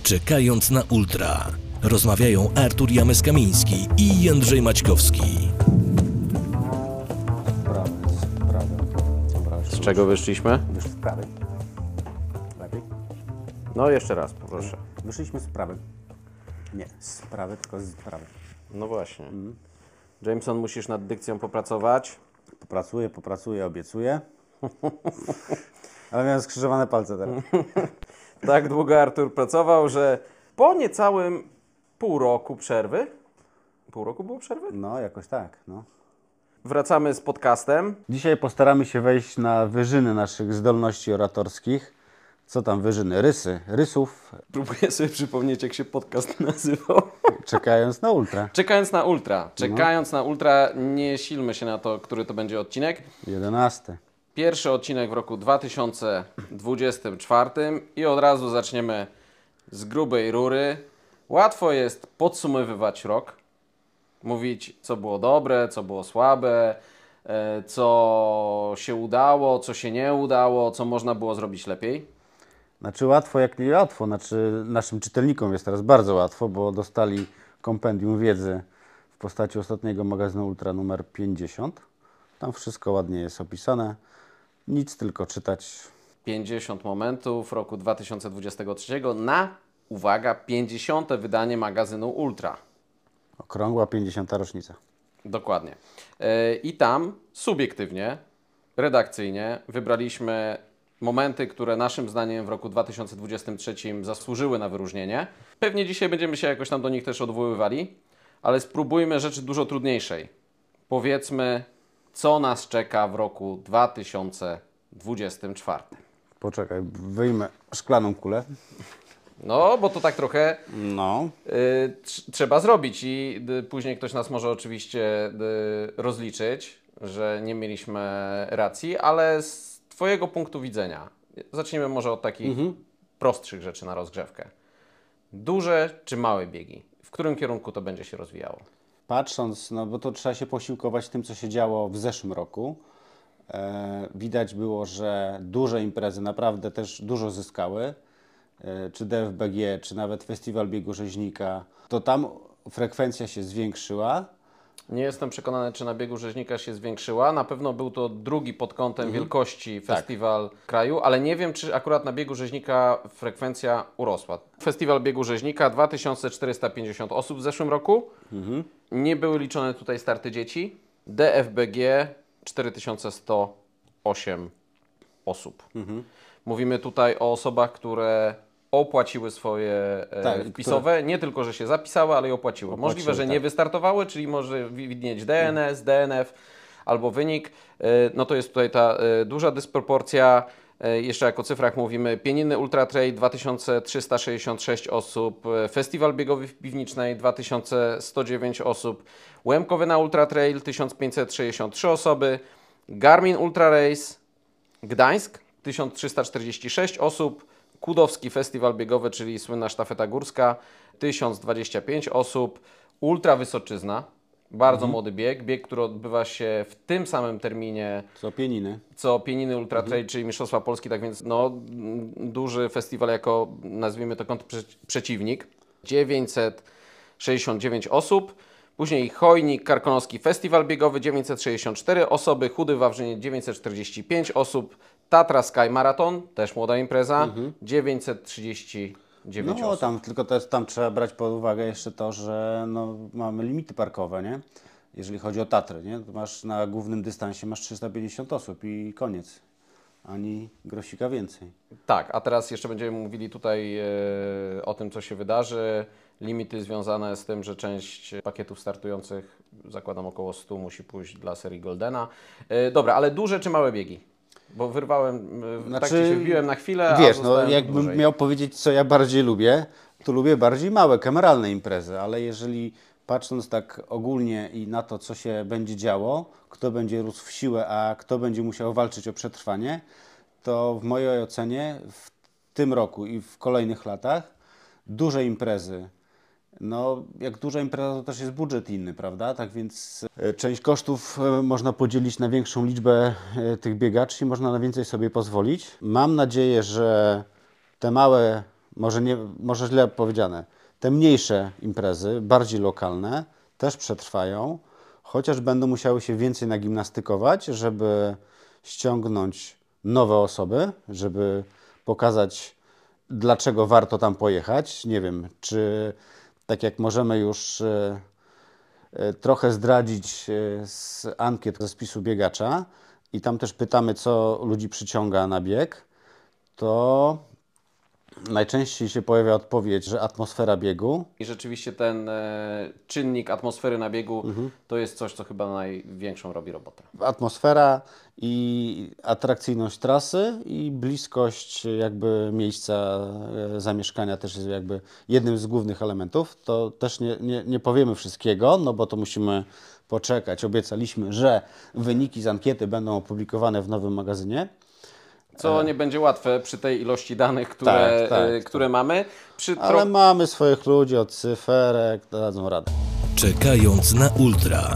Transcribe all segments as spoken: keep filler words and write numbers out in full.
Czekając na ultra. Rozmawiają Artur James-Kamiński i Jędrzej Maćkowski. Prawy, prawy. Dobra, Z czego wyszliśmy? Wysz z prawej. Lepiej? No jeszcze raz, proszę. Wyszliśmy z prawej. Nie, z prawej, tylko z prawej. No właśnie. Mhm. Jameson, musisz nad dykcją popracować. Popracuję, popracuję, obiecuję. Ale miałem skrzyżowane palce teraz. Tak długo Artur pracował, że po niecałym pół roku przerwy, pół roku było przerwy? No, jakoś tak, no. Wracamy z podcastem. Dzisiaj postaramy się wejść na wyżyny naszych zdolności oratorskich. Co tam wyżyny? Rysy. Rysów, Próbuję sobie przypomnieć, jak się podcast nazywał. czekając na ultra. Czekając na ultra. Czekając na ultra, nie silmy się na to, który to będzie odcinek. Jedenasty. Pierwszy odcinek w roku dwa tysiące dwudziestym czwartym i od razu zaczniemy z grubej rury. Łatwo jest podsumowywać rok, mówić, co było dobre, co było słabe, e, co się udało, co się nie udało, co można było zrobić lepiej. Znaczy łatwo jak nie łatwo, znaczy naszym czytelnikom jest teraz bardzo łatwo, bo dostali kompendium wiedzy w postaci ostatniego magazynu Ultra numer pięćdziesiąt. Tam wszystko ładnie jest opisane, nic tylko czytać. pięćdziesiąt momentów roku dwa tysiące dwudziestego trzeciego na, uwaga, pięćdziesiąte wydanie magazynu Ultra. Okrągła pięćdziesiąta rocznica. Dokładnie. Yy, I tam subiektywnie, redakcyjnie wybraliśmy momenty, które naszym zdaniem w roku dwa tysiące dwudziestym trzecim zasłużyły na wyróżnienie. Pewnie dzisiaj będziemy się jakoś tam do nich też odwoływali, ale spróbujmy rzeczy dużo trudniejszej. Powiedzmy, co nas czeka w roku dwa tysiące dwudziestym czwartym. Poczekaj, wyjmę szklaną kulę. No, bo to tak trochę No. y, tr- trzeba zrobić i y, później ktoś nas może oczywiście y, rozliczyć, że nie mieliśmy racji, ale z Twojego punktu widzenia, zacznijmy może od takich Mhm. prostszych rzeczy na rozgrzewkę. Duże czy małe biegi? W którym kierunku to będzie się rozwijało? Patrząc, no bo to trzeba się posiłkować tym, co się działo w zeszłym roku. E, widać było, że duże imprezy naprawdę też dużo zyskały. E, czy D F B G, czy nawet Festiwal Biegu Rzeźnika. To tam frekwencja się zwiększyła. Nie jestem przekonany, czy na biegu rzeźnika się zwiększyła. Na pewno był to drugi pod kątem Mhm. wielkości festiwal kraju, ale nie wiem, czy akurat na biegu rzeźnika frekwencja urosła. Festiwal biegu rzeźnika dwa tysiące czterysta pięćdziesiąt osób w zeszłym roku. Mhm. Nie były liczone tutaj starty dzieci. D F B G cztery tysiące sto osiem osób. Mhm. Mówimy tutaj o osobach, które opłaciły swoje e, Tak, wpisowe, nie tylko, że się zapisały, ale i opłaciły. Opłaciły, Możliwe, że tak. nie wystartowały, czyli może widnieć D N S, D N F albo wynik. E, No to jest tutaj ta e, duża dysproporcja. E, Jeszcze jako cyfrach mówimy Pieniny Ultra Trail dwa tysiące trzysta sześćdziesiąt sześć osób, e, Festiwal Biegowy w Piwnicznej dwa tysiące sto dziewięć osób, Łemkowy na Ultra Trail tysiąc pięćset sześćdziesiąt trzy osoby, Garmin Ultra Race Gdańsk tysiąc trzysta czterdzieści sześć osób, Kudowski Festiwal Biegowy, czyli słynna sztafeta górska, tysiąc dwadzieścia pięć osób, Ultra Wysoczyzna, bardzo młody bieg, bieg, który odbywa się w tym samym terminie Co Pieniny. co Pieniny Ultra Trail, czyli Mistrzostwa Polski, tak więc no, m, duży festiwal jako, nazwijmy to, kontrprzeciwnik, dziewięćset sześćdziesiąt dziewięć osób. Później Chojnik Karkonoski Festiwal Biegowy, dziewięćset sześćdziesiąt cztery osoby, Chudy Wawrzyniec dziewięćset czterdzieści pięć osób, Tatra Sky Marathon, też młoda impreza, Mhm. dziewięćset trzydzieści dziewięć No osób. tam, tylko to jest, tam trzeba brać pod uwagę jeszcze to, że no, mamy limity parkowe, nie? Jeżeli chodzi o Tatry, nie? To masz na głównym dystansie masz trzysta pięćdziesiąt osób i koniec. Ani grosika więcej. Tak, a teraz jeszcze będziemy mówili tutaj e, o tym, co się wydarzy. Limity związane z tym, że część pakietów startujących, zakładam około sto, musi pójść dla serii Goldena. E, dobra, ale duże czy małe biegi? Bo wyrwałem, e, Znaczy, tak ci się wbiłem na chwilę, Wiesz, a no zostałem jakbym dłużej. miał powiedzieć, co ja bardziej lubię, to lubię bardziej małe, kameralne imprezy, ale jeżeli patrząc tak ogólnie i na to, co się będzie działo, kto będzie rósł w siłę, a kto będzie musiał walczyć o przetrwanie, to w mojej ocenie w tym roku i w kolejnych latach duże imprezy. No, jak duża impreza, to też jest budżet inny, prawda? Tak więc e, część kosztów e, można podzielić na większą liczbę e, tych biegaczy i można na więcej sobie pozwolić. Mam nadzieję, że te małe może, nie, może źle powiedziane, te mniejsze imprezy, bardziej lokalne, też przetrwają, chociaż będą musiały się więcej nagimnastykować, żeby ściągnąć nowe osoby, żeby pokazać, dlaczego warto tam pojechać. Nie wiem, czy tak jak możemy już e, e, trochę zdradzić e, z ankiet ze spisu biegacza i tam też pytamy, co ludzi przyciąga na bieg, to najczęściej się pojawia odpowiedź, że atmosfera biegu. I rzeczywiście ten e, czynnik atmosfery na biegu Mhm. to jest coś, co chyba największą robi robotę. Atmosfera i atrakcyjność trasy i bliskość jakby miejsca e, zamieszkania też jest jakby jednym z głównych elementów. To też nie, nie, nie powiemy wszystkiego, no bo to musimy poczekać. Obiecaliśmy, że wyniki z ankiety będą opublikowane w nowym magazynie. Co nie będzie łatwe przy tej ilości danych, które, Tak, tak, e, które mamy. Przy Ale tro- mamy swoich ludzi od cyferek, dadzą radę. Czekając na ultra.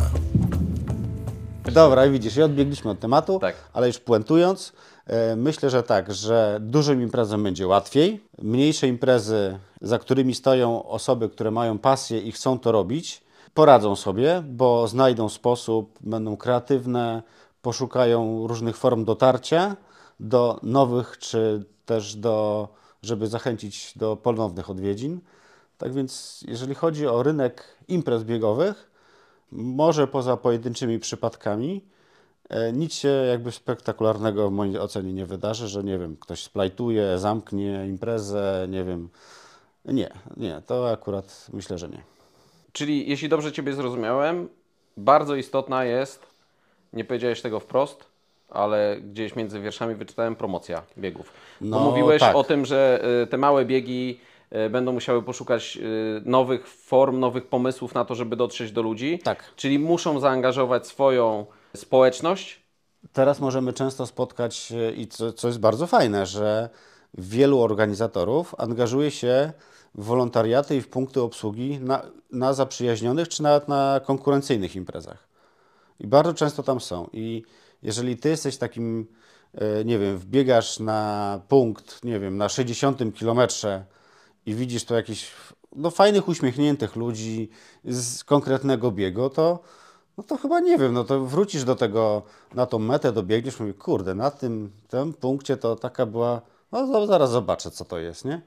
Dobra, widzisz, i odbiegliśmy od tematu, Tak. ale już puentując, e, myślę, że tak, że dużym imprezom będzie łatwiej. Mniejsze imprezy, za którymi stoją osoby, które mają pasję i chcą to robić, poradzą sobie, bo znajdą sposób, będą kreatywne, poszukają różnych form dotarcia do nowych, czy też do, żeby zachęcić do ponownych odwiedzin. Tak więc, jeżeli chodzi o rynek imprez biegowych, może poza pojedynczymi przypadkami e, nic się jakby spektakularnego w mojej ocenie nie wydarzy, że nie wiem, ktoś splajtuje, zamknie imprezę, nie wiem. Nie, nie, to akurat myślę, że nie. Czyli jeśli dobrze Ciebie zrozumiałem, bardzo istotna jest, nie powiedziałeś tego wprost, ale gdzieś między wierszami wyczytałem, promocja biegów. No, Bo mówiłeś tak. o tym, że y, te małe biegi y, będą musiały poszukać y, nowych form, nowych pomysłów na to, żeby dotrzeć do ludzi. Tak. Czyli muszą zaangażować swoją społeczność. Teraz możemy często spotkać się i co, co jest bardzo fajne, że wielu organizatorów angażuje się w wolontariaty i w punkty obsługi na, na zaprzyjaźnionych czy nawet na konkurencyjnych imprezach. I bardzo często tam są. I jeżeli ty jesteś takim, e, nie wiem, wbiegasz na punkt, nie wiem, na sześćdziesiątym kilometrze i widzisz tu jakichś no, fajnych, uśmiechniętych ludzi z konkretnego biegu, to no to chyba nie wiem, no to wrócisz do tego, na tą metę, dobiegniesz, mówisz, kurde, na tym, tym punkcie to taka była, no zaraz zobaczę, co to jest, nie?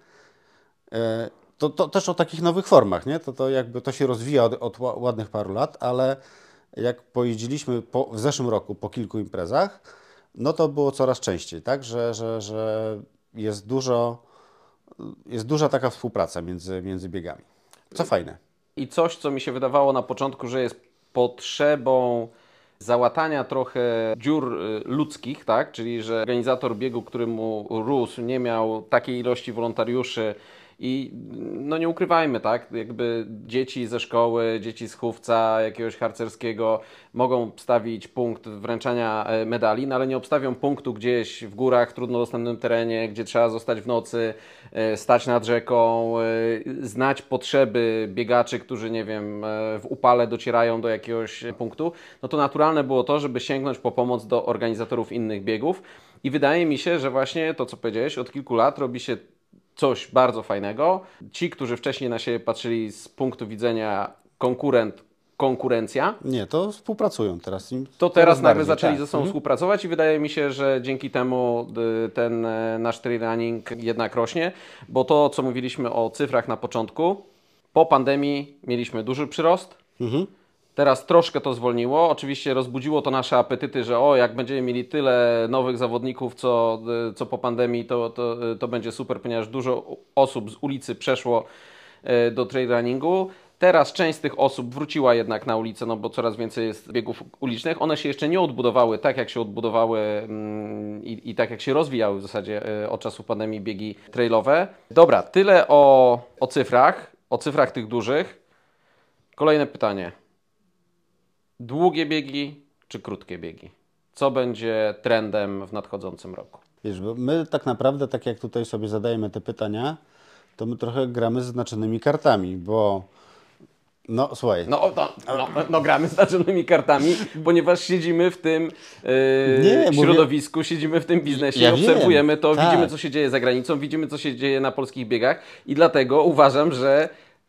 E, To, to też o takich nowych formach, nie? To, to jakby to się rozwija od, od ła- ładnych paru lat, ale jak pojeździliśmy po, w zeszłym roku po kilku imprezach, no to było coraz częściej, tak? Że, że, że jest dużo, jest duża taka współpraca między, między biegami. Co fajne. I coś, co mi się wydawało na początku, że jest potrzebą załatania trochę dziur y, ludzkich, tak? Czyli że organizator biegu, który mu rósł, nie miał takiej ilości wolontariuszy i no nie ukrywajmy, tak? Jakby dzieci ze szkoły, dzieci z chówca jakiegoś harcerskiego mogą stawić punkt wręczania e, medali, no ale nie obstawią punktu gdzieś w górach, trudno dostępnym terenie, gdzie trzeba zostać w nocy, e, stać nad rzeką, e, znać potrzeby biegaczy, którzy, nie wiem, e, w upale docierają do jakiegoś punktu. No to naturalne było to, żeby sięgnąć po pomoc do organizatorów innych biegów i wydaje mi się, że właśnie to, co powiedziałeś, od kilku lat robi się coś bardzo fajnego. Ci, którzy wcześniej na siebie patrzyli z punktu widzenia konkurent, konkurencja, Nie, to współpracują teraz. Im to teraz nagle bardziej, zaczęli tak. ze sobą Mhm. współpracować i wydaje mi się, że dzięki temu y, ten e, nasz trail running jednak rośnie, bo to, co mówiliśmy o cyfrach na początku, po pandemii mieliśmy duży przyrost. Mhm. Teraz troszkę to zwolniło. Oczywiście rozbudziło to nasze apetyty, że o, jak będziemy mieli tyle nowych zawodników, co, y, co po pandemii, to, to, y, to będzie super, ponieważ dużo osób z ulicy przeszło y, do trail runningu. Teraz część z tych osób wróciła jednak na ulicę, no bo coraz więcej jest biegów ulicznych. One się jeszcze nie odbudowały tak, jak się odbudowały mm, i, i tak, jak się rozwijały w zasadzie y, od czasu pandemii biegi trailowe. Dobra, tyle o, o cyfrach, o cyfrach tych dużych. Kolejne pytanie. Długie biegi czy krótkie biegi? Co będzie trendem w nadchodzącym roku? Wiesz, bo my tak naprawdę, tak jak tutaj sobie zadajemy te pytania, to my trochę gramy z znaczonymi kartami, bo No słuchaj. No, no, no, no gramy z narzędnymi kartami, ponieważ siedzimy w tym yy, Nie, mówię- środowisku, siedzimy w tym biznesie, Ja obserwujemy wiem, to, tak. widzimy co się dzieje za granicą, widzimy co się dzieje na polskich biegach i dlatego uważam, że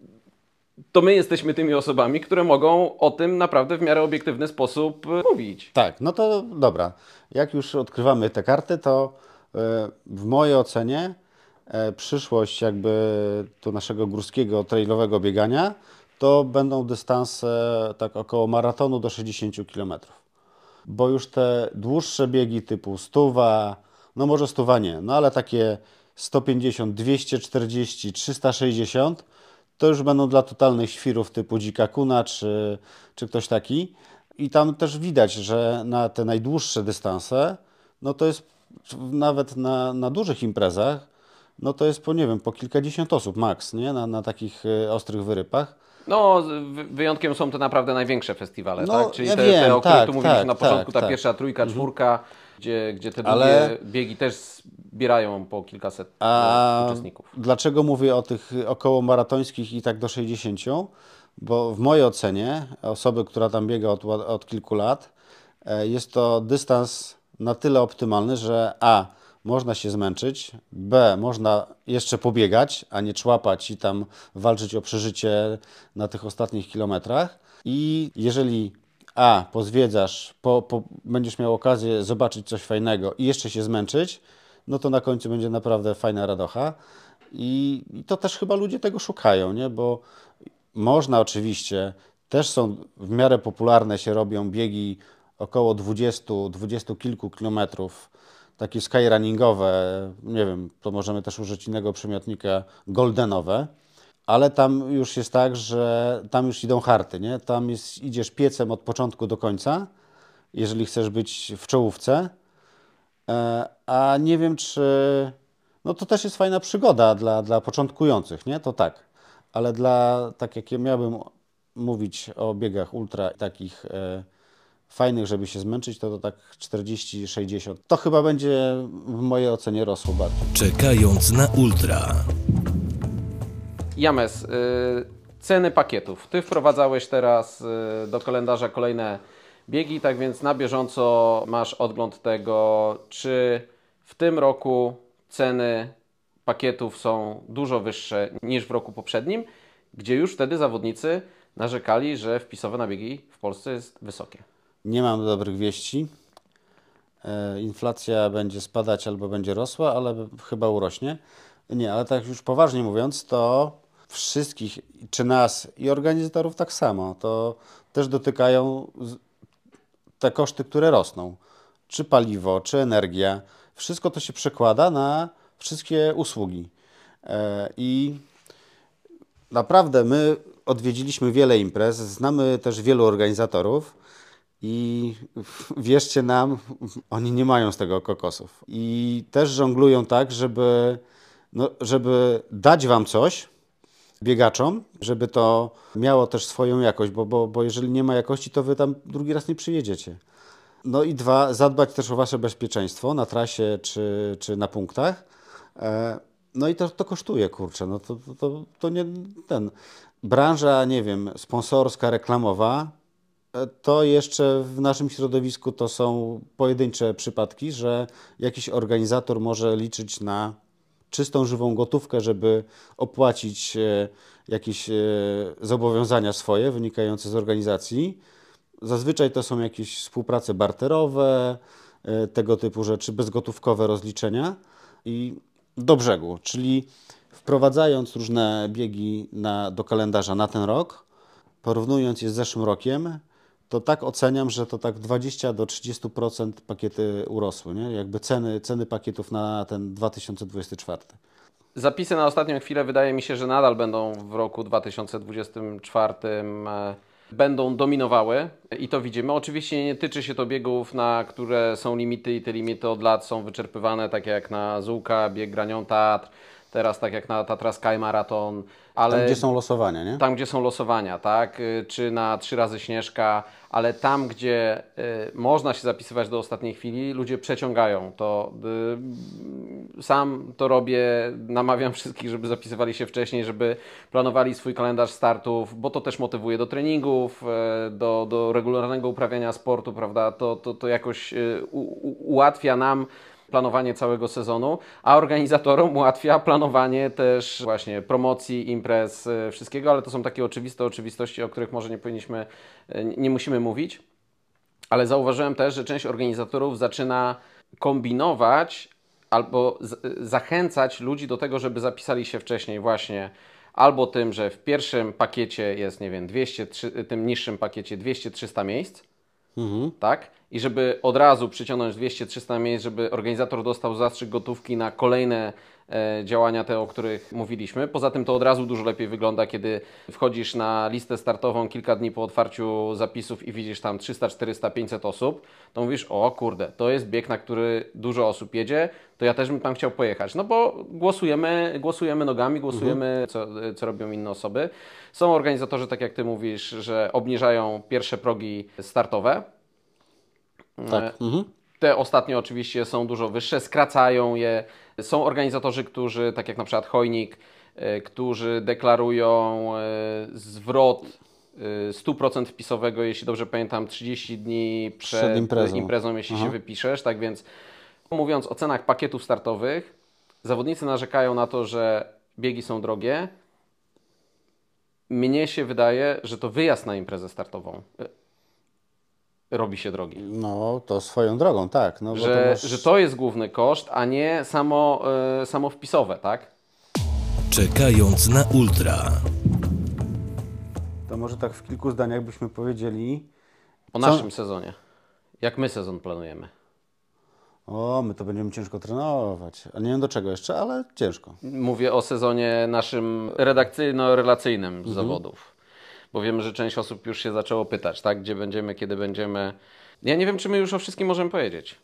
to my jesteśmy tymi osobami, które mogą o tym naprawdę w miarę obiektywny sposób y, mówić. Tak, no to dobra. Jak już odkrywamy te karty, to e, w mojej ocenie e, przyszłość jakby tu naszego górskiego, trailowego biegania to będą dystanse tak około maratonu do sześćdziesięciu kilometrów. Bo już te dłuższe biegi typu stuwa, no może stuwa nie, no ale takie sto pięćdziesiąt, dwieście czterdzieści, trzysta sześćdziesiąt to już będą dla totalnych świrów typu Dzika Kuna czy, czy ktoś taki. I tam też widać, że na te najdłuższe dystanse, no to jest nawet na, na dużych imprezach, no to jest po, nie wiem, po kilkadziesiąt osób maks, nie? Na, na takich y, ostrych wyrypach. No, wy- wyjątkiem są te naprawdę największe festiwale, No, tak? Czyli ja te, wiem, te, o których tak, tu mówiliśmy tak, na początku, tak, ta tak. pierwsza trójka, czwórka, gdzie, gdzie te długie Ale- biegi też zbierają po kilkaset A e, uczestników. dlaczego mówię o tych około maratońskich i tak do sześćdziesięciu? Bo w mojej ocenie, osoby, która tam biega od, od kilku lat, e, jest to dystans na tyle optymalny, że A, można się zmęczyć, B, można jeszcze pobiegać, a nie człapać i tam walczyć o przeżycie na tych ostatnich kilometrach. I jeżeli A, pozwiedzasz, po, po, będziesz miał okazję zobaczyć coś fajnego i jeszcze się zmęczyć, no to na końcu będzie naprawdę fajna radocha. I, i to też chyba ludzie tego szukają, nie? Bo można oczywiście, też są w miarę popularne się robią biegi około dwudziestu, dwudziestu kilku kilometrów, takie skyrunningowe, nie wiem, to możemy też użyć innego przymiotnika, goldenowe, ale tam już jest tak, że tam już idą harty, nie? Tam jest, idziesz piecem od początku do końca, jeżeli chcesz być w czołówce. E, A nie wiem, czy... No to też jest fajna przygoda dla, dla początkujących, nie? To tak. Ale dla, tak jak ja miałbym mówić o biegach ultra takich e, fajnych, żeby się zmęczyć, to to tak czterdzieści sześćdziesiąt. To chyba będzie w mojej ocenie rosło bardziej. Czekając na ultra. James, y, ceny pakietów. Ty wprowadzałeś teraz y, do kalendarza kolejne biegi, tak więc na bieżąco masz odgląd tego, czy w tym roku ceny pakietów są dużo wyższe niż w roku poprzednim, gdzie już wtedy zawodnicy narzekali, że wpisowe na biegi w Polsce jest wysokie. Nie mam dobrych wieści. E, inflacja będzie spadać albo będzie rosła, ale chyba urośnie. Nie, ale tak już poważnie mówiąc, to wszystkich, czy nas i organizatorów tak samo, to też dotykają z- te koszty, które rosną. Czy paliwo, czy energia. Wszystko to się przekłada na wszystkie usługi. E, I naprawdę my odwiedziliśmy wiele imprez, znamy też wielu organizatorów i wierzcie nam, oni nie mają z tego kokosów. I też żonglują tak, żeby, no, żeby dać wam coś, biegaczom, żeby to miało też swoją jakość, bo, bo, bo jeżeli nie ma jakości, to wy tam drugi raz nie przyjedziecie. No i dwa, zadbać też o wasze bezpieczeństwo na trasie czy, czy na punktach. E, No i to, to kosztuje, kurczę, no to, to, to, to nie ten. Branża, nie wiem, sponsorska, reklamowa, e, to jeszcze w naszym środowisku to są pojedyncze przypadki, że jakiś organizator może liczyć na czystą, żywą gotówkę, żeby opłacić e, jakieś e, zobowiązania swoje wynikające z organizacji. Zazwyczaj to są jakieś współprace barterowe, e, tego typu rzeczy, bezgotówkowe rozliczenia i do brzegu, czyli wprowadzając różne biegi na, do kalendarza na ten rok, porównując je z zeszłym rokiem, to tak oceniam, że to tak dwadzieścia do trzydziestu procent pakiety urosły, nie? Jakby ceny, ceny pakietów na ten dwa tysiące dwudziesty czwarty. Zapisy na ostatnią chwilę wydaje mi się, że nadal będą w roku dwa tysiące dwudziestym czwartym e, będą dominowały i to widzimy. Oczywiście nie tyczy się to biegów, na które są limity i te limity od lat są wyczerpywane, tak jak na Zułka, bieg Granią Tatr, teraz tak jak na Tatra Sky Marathon, ale Tam, gdzie są losowania, nie? tam, gdzie są losowania, tak? Y, Czy na trzy razy Śnieżka, ale tam, gdzie y, można się zapisywać do ostatniej chwili, ludzie przeciągają to. Y, sam to robię, namawiam wszystkich, żeby zapisywali się wcześniej, żeby planowali swój kalendarz startów, bo to też motywuje do treningów, y, do, do regularnego uprawiania sportu, prawda? To, to, to jakoś y, u, u, ułatwia nam planowanie całego sezonu, a organizatorom ułatwia planowanie też właśnie promocji, imprez, y, wszystkiego, ale to są takie oczywiste oczywistości, o których może nie powinniśmy, y, nie musimy mówić, ale zauważyłem też, że część organizatorów zaczyna kombinować albo z, zachęcać ludzi do tego, żeby zapisali się wcześniej właśnie albo tym, że w pierwszym pakiecie jest, nie wiem, dwieście, tym niższym pakiecie dwieście trzysta miejsc, Mhm. tak? I żeby od razu przyciągnąć dwieście trzysta miejsc, żeby organizator dostał zastrzyk gotówki na kolejne e, działania te, o których mówiliśmy. Poza tym to od razu dużo lepiej wygląda, kiedy wchodzisz na listę startową kilka dni po otwarciu zapisów i widzisz tam trzysta, czterysta, pięćset osób, to mówisz, o kurde, to jest bieg, na który dużo osób jedzie, to ja też bym tam chciał pojechać. No bo głosujemy, głosujemy nogami, głosujemy, mhm. co, co robią inne osoby. Są organizatorzy, tak jak Ty mówisz, że obniżają pierwsze progi startowe. Tak. Mhm. Te ostatnie oczywiście są dużo wyższe, skracają je. Są organizatorzy, którzy, tak jak na przykład Hojnik, y, którzy deklarują y, zwrot y, sto procent wpisowego, jeśli dobrze pamiętam, trzydzieści dni przed, Przed imprezą. imprezą, jeśli Aha. się wypiszesz. Tak więc mówiąc o cenach pakietów startowych, zawodnicy narzekają na to, że biegi są drogie. Mnie się wydaje, że to wyjazd na imprezę startową robi się drogi. No, to swoją drogą, tak. No, bo Że, to masz... że to jest główny koszt, a nie samo, y, samo wpisowe, tak? Czekając na ultra. To może tak w kilku zdaniach byśmy powiedzieli... O Co? naszym sezonie. Jak my sezon planujemy. O, my to będziemy ciężko trenować. A nie wiem do czego jeszcze, ale ciężko. Mówię o sezonie naszym redakcyjno-relacyjnym z zawodów. Bo wiem, że część osób już się zaczęło pytać, tak? Gdzie będziemy, kiedy będziemy. Ja nie wiem, czy my już o wszystkim możemy powiedzieć.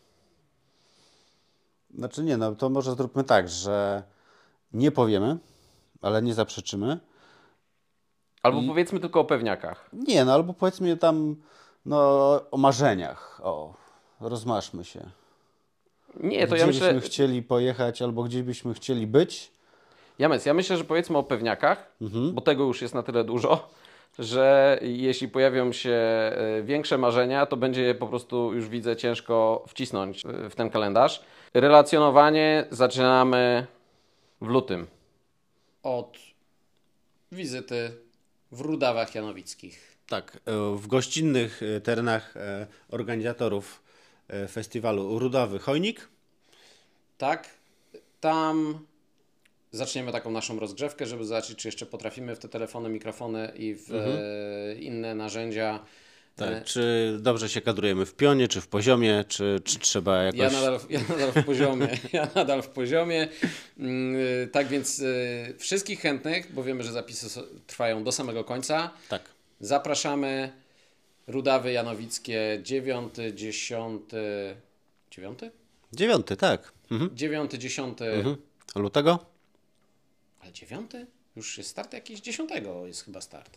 Znaczy nie, no to może zróbmy tak, że nie powiemy, ale nie zaprzeczymy. Albo powiedzmy tylko o pewniakach. Nie, no albo powiedzmy tam no, o marzeniach. O, rozmaszmy się. Nie, to Gdzie ja myślę. byśmy chcieli pojechać albo gdzie byśmy chcieli być. James, ja myślę, że powiedzmy o pewniakach, bo tego już jest na tyle dużo, że jeśli pojawią się e, większe marzenia, to będzie je po prostu, już widzę, ciężko wcisnąć e, w ten kalendarz. Relacjonowanie zaczynamy w lutym. Od wizyty w Rudawach Janowickich. Tak, e, w gościnnych e, terenach e, organizatorów e, festiwalu Rudawy Hojnik. Tak, tam zaczniemy taką naszą rozgrzewkę, żeby zobaczyć, czy jeszcze potrafimy w te telefony, mikrofony i w e, inne narzędzia. Tak, czy dobrze się kadrujemy w pionie, czy w poziomie, czy, czy trzeba jakoś... Ja nadal, ja nadal w poziomie. Ja nadal w poziomie. Mm, y, Tak więc y, wszystkich chętnych, bo wiemy, że zapisy so- trwają do samego końca. Tak. Zapraszamy. Rudawy Janowickie dziewiąty, dziesiąty, dziewiąty? Dziewiąty, tak. Mhm. dziewiąty, dziesiąty, Mhm. Lutego? ale dziewiąty? Już jest start jakiś? dziesiątego jest chyba start.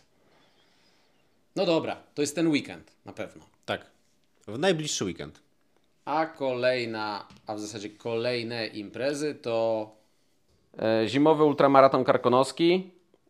No dobra, to jest ten weekend na pewno. Tak. W najbliższy weekend. A kolejna, a w zasadzie kolejne imprezy to E, Zimowy ultramaraton karkonoski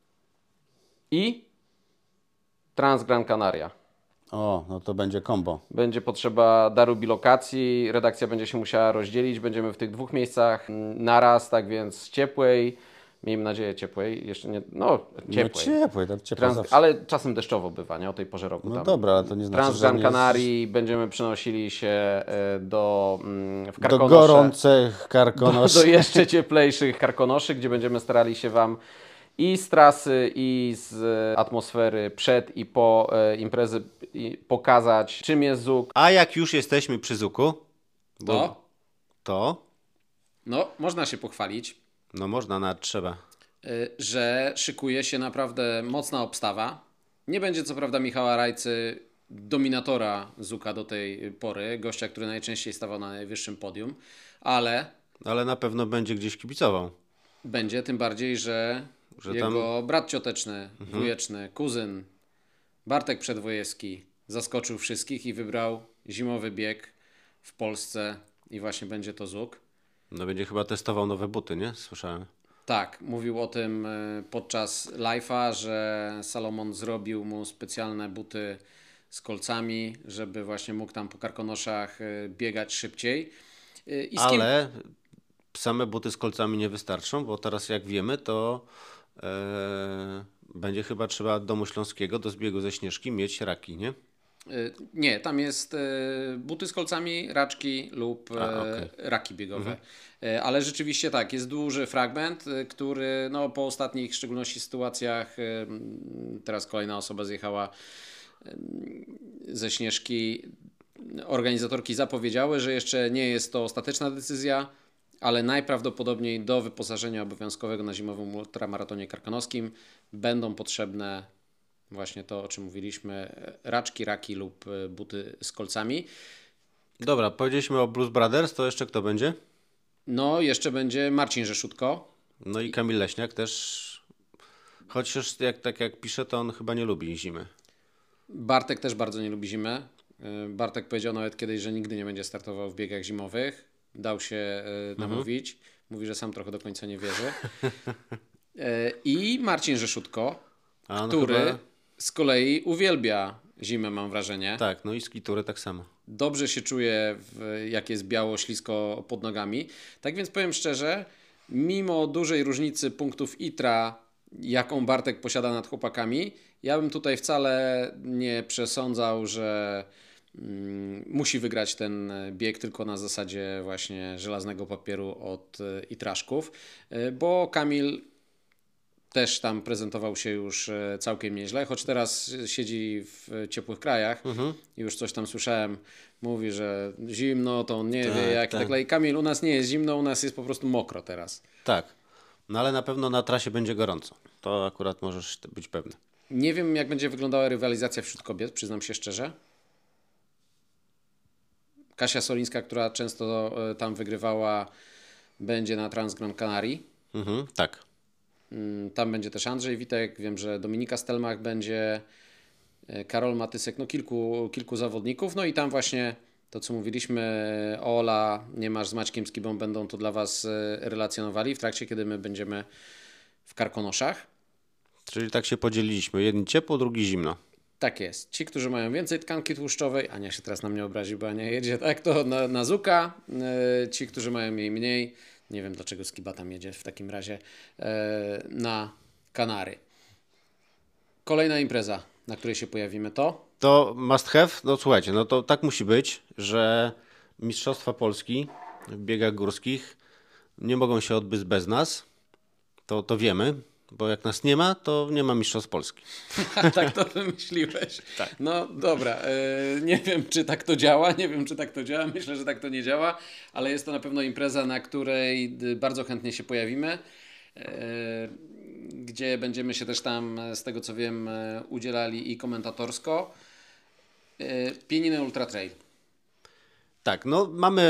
i Trans Gran Canaria. O, no to będzie kombo. Będzie potrzeba daru bilokacji, redakcja będzie się musiała rozdzielić, będziemy w tych dwóch miejscach naraz, tak więc ciepłej, miejmy nadzieję ciepłej, jeszcze nie, no ciepłej. No ciepłej, tak ciepło Trans, zawsze. ale czasem deszczowo bywa, nie? O tej porze roku. No tam. dobra, ale to nie znaczy, Trans że Gran nie jest- Canarii będziemy przenosili się e, do mm, w Do Karkonosze. gorących do, karkonoszy. do jeszcze cieplejszych Karkonoszy, gdzie będziemy starali się Wam i z trasy, i z e, atmosfery przed i po e, imprezy i pokazać, czym jest Zuk. A jak już jesteśmy przy Zuku, bo to, to, no można się pochwalić, no można, nawet trzeba. y, że szykuje się naprawdę mocna obstawa. Nie będzie co prawda Michała Rajcy, dominatora Zuka do tej pory, gościa, który najczęściej stawał na najwyższym podium, ale Ale na pewno będzie gdzieś kibicował. Będzie, tym bardziej, że, Że jego brat cioteczny, wujeczny, kuzyn Bartek Przedwojewski zaskoczył wszystkich i wybrał zimowy bieg w Polsce i właśnie będzie to Zug. No będzie chyba testował nowe buty, nie? Słyszałem. Tak, mówił o tym podczas live'a, że Salomon zrobił mu specjalne buty z kolcami, żeby właśnie mógł tam po karkonoszach biegać szybciej. I z kim... Ale same buty z kolcami nie wystarczą, bo teraz jak wiemy, to e, będzie chyba trzeba do Domu Śląskiego, do zbiegu ze Śnieżki mieć raki, nie? Nie, tam jest buty z kolcami, raczki lub A, okay. raki biegowe. Mhm. Ale rzeczywiście tak, jest duży fragment, który no, po ostatnich, w szczególności sytuacjach, teraz kolejna osoba zjechała ze Śnieżki. Organizatorki zapowiedziały, że jeszcze nie jest to ostateczna decyzja, ale najprawdopodobniej do wyposażenia obowiązkowego na zimowym ultramaratonie karkonoskim będą potrzebne właśnie to, o czym mówiliśmy, raczki, raki lub buty z kolcami. Dobra, powiedzieliśmy o Blues Brothers, to jeszcze kto będzie? No, jeszcze będzie Marcin Rzeszutko. No i Kamil Leśniak też, chociaż jak, tak jak pisze, to on chyba nie lubi zimy. Bartek też bardzo nie lubi zimy. Bartek powiedział nawet kiedyś, że nigdy nie będzie startował w biegach zimowych. Dał się namówić. Mhm. Mówi, że sam trochę do końca nie wierzy. I Marcin Rzeszutko, A który chyba... z kolei uwielbia zimę, mam wrażenie. Tak, no i skitury tak samo. Dobrze się czuje, w, jak jest biało, ślisko pod nogami. Tak więc powiem szczerze, mimo dużej różnicy punktów I T R A, jaką Bartek posiada nad chłopakami, ja bym tutaj wcale nie przesądzał, że mm, musi wygrać ten bieg tylko na zasadzie właśnie żelaznego papieru od itraszków, bo Kamil też tam prezentował się już całkiem nieźle, choć teraz siedzi w ciepłych krajach mhm. i już coś tam słyszałem, mówi, że zimno, to on nie tak, wie jak tak. i tak dalej. Kamil, u nas nie jest zimno, u nas jest po prostu mokro teraz. Tak, no ale na pewno na trasie będzie gorąco. To akurat możesz być pewny. Nie wiem, jak będzie wyglądała rywalizacja wśród kobiet, przyznam się szczerze. Kasia Solińska, która często tam wygrywała, będzie na Trans Gran Canaria. Mhm, tak. Tam będzie też Andrzej Witek, wiem, że Dominika Stelmach będzie, Karol Matysek, no kilku, kilku zawodników. No i tam właśnie to, co mówiliśmy, Ola, nie masz z Maćkiem Skibą, będą to dla Was relacjonowali w trakcie, kiedy my będziemy w Karkonoszach. Czyli tak się podzieliliśmy. Jeden ciepło, drugi zimno. Tak jest. Ci, którzy mają więcej tkanki tłuszczowej, Ania się teraz na mnie obrazi, bo Ania jedzie, tak, to na, na Zuka. Ci, którzy mają jej mniej, nie wiem dlaczego Skiba tam jedzie w takim razie, na Kanary. Kolejna impreza, na której się pojawimy, to? To must have? No słuchajcie, no to tak musi być, że Mistrzostwa Polski w biegach górskich nie mogą się odbyć bez nas. To, to wiemy. Bo jak nas nie ma, to nie ma Mistrzostw Polski. Tak to wymyśliłeś. Tak. No dobra, yy, nie wiem czy tak to działa, nie wiem czy tak to działa, myślę, że tak to nie działa, ale jest to na pewno impreza, na której bardzo chętnie się pojawimy, yy, gdzie będziemy się też tam, z tego co wiem, udzielali i komentatorsko. Yy, Pieniny Ultra Trail. Tak, no mamy,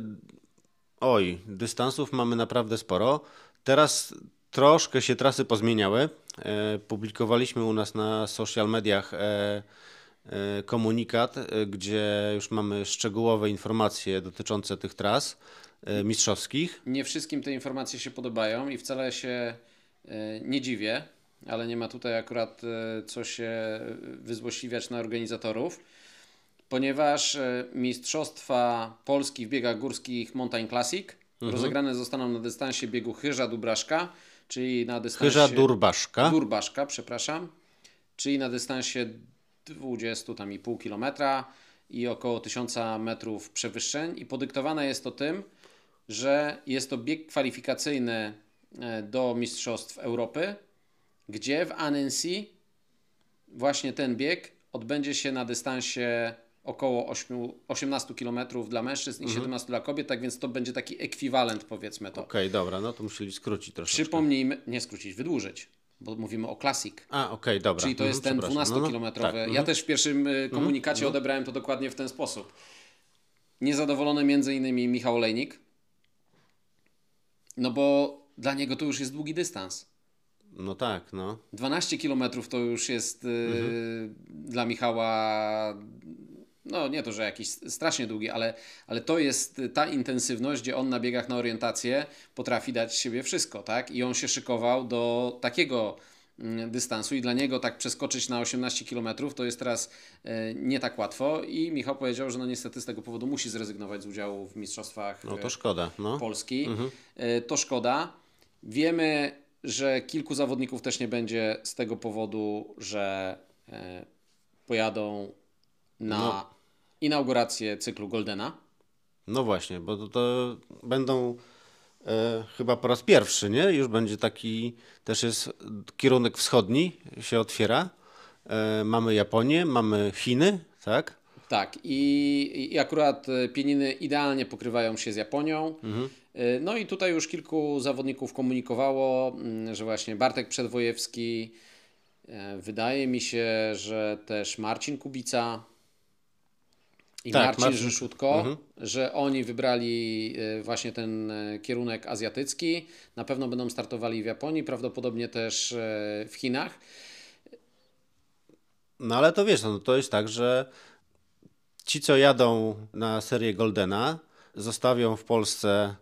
oj, dystansów mamy naprawdę sporo. Teraz troszkę się trasy pozmieniały. E, publikowaliśmy u nas na social mediach e, e, komunikat, e, gdzie już mamy szczegółowe informacje dotyczące tych tras e, mistrzowskich. Nie wszystkim te informacje się podobają i wcale się e, nie dziwię, ale nie ma tutaj akurat e, co się wyzłośliwiać na organizatorów, ponieważ e, Mistrzostwa Polski w biegach górskich Mountain Classic mhm. rozegrane zostaną na dystansie biegu Chyża-Dubraszka, czyli na dystansie... Chyża Durbaszka. Durbaszka, przepraszam. Czyli na dystansie dwadzieścia tam i pół kilometra i około tysiąc metrów przewyższeń. I podyktowane jest to tym, że jest to bieg kwalifikacyjny do Mistrzostw Europy, gdzie w Annecy właśnie ten bieg odbędzie się na dystansie około osiemnaście kilometrów dla mężczyzn i mhm. siedemnaście dla kobiet, tak więc to będzie taki ekwiwalent, powiedzmy to. Okej, okay, dobra, no to musieli skrócić troszeczkę. Przypomnijmy, nie skrócić, wydłużyć, bo mówimy o Classic. A, okej, okay, dobra. Czyli to mhm, jest ten dwunastokilometrowy. No, no, tak, ja mhm. też w pierwszym komunikacie mhm. odebrałem to dokładnie w ten sposób. Niezadowolony między innymi Michał Olejnik, no bo dla niego to już jest długi dystans. No tak, no. dwanaście kilometrów to już jest yy, mhm. dla Michała, no nie to, że jakiś strasznie długi, ale, ale to jest ta intensywność, gdzie on na biegach na orientację potrafi dać z siebie wszystko, tak? I on się szykował do takiego dystansu i dla niego tak przeskoczyć na osiemnaście kilometrów to jest teraz e, nie tak łatwo i Michał powiedział, że no niestety z tego powodu musi zrezygnować z udziału w mistrzostwach no to szkoda, no. Polski. Mhm. E, to szkoda. Wiemy, że kilku zawodników też nie będzie z tego powodu, że e, pojadą na no. inaugurację cyklu Goldena. No właśnie, bo to, to będą E, chyba po raz pierwszy, nie? Już będzie taki, też jest kierunek wschodni się otwiera. E, mamy Japonię, mamy Chiny, tak? Tak i, i akurat pieniny idealnie pokrywają się z Japonią. Mhm. E, no i tutaj już kilku zawodników komunikowało, że właśnie Bartek Przedwojewski, e, wydaje mi się, że też Marcin Kubica i tak, Marcin Marcin Rzeszutko, mhm. że oni wybrali właśnie ten kierunek azjatycki. Na pewno będą startowali w Japonii, prawdopodobnie też w Chinach. No ale to wiesz, no, to jest tak, że ci, co jadą na serię Goldena, zostawią w Polsce